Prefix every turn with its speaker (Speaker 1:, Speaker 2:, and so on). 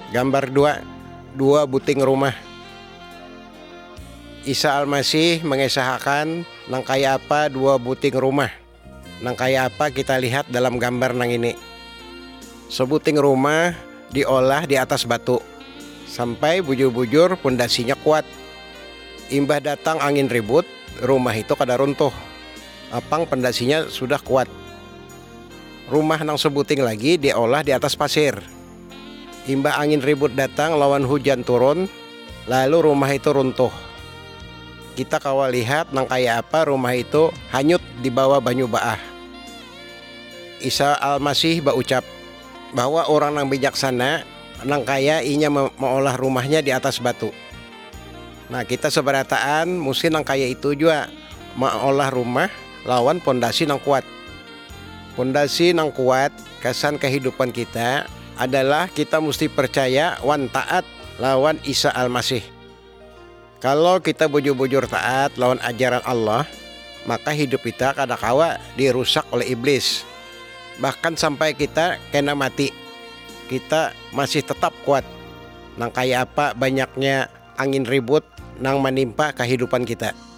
Speaker 1: Gambar 2, dua buting rumah. Isa Al-Masih mengesahkan nang kaya apa dua buting rumah. Nang kaya apa kita lihat dalam gambar nang ini. Sebuting rumah diolah di atas batu sampai bujur-bujur pondasinya kuat. Imbah datang angin ribut, rumah itu kada runtuh. Apang pondasinya sudah kuat. Rumah nang sebuting lagi diolah di atas pasir. Imbah angin ribut datang lawan hujan turun, lalu rumah itu runtuh. Kita kawal lihat nang kaya apa rumah itu hanyut di bawah banyu baah. Isa Al-Masih berucap bahwa orang nang bijaksana nang kaya inya mengolah rumahnya di atas batu. Nah, kita seberataan mesti nang kaya itu juga mengolah rumah lawan pondasi nang kuat. Pondasi nang kuat kesan kehidupan kita adalah kita mesti percaya wan taat lawan Isa Al-Masih. Kalau kita bujur-bujur taat lawan ajaran Allah, maka hidup kita kada kawa dirusak oleh iblis. Bahkan sampai kita kena mati, kita masih tetap kuat. Nang kaya apa banyaknya angin ribut nang menimpa kehidupan kita.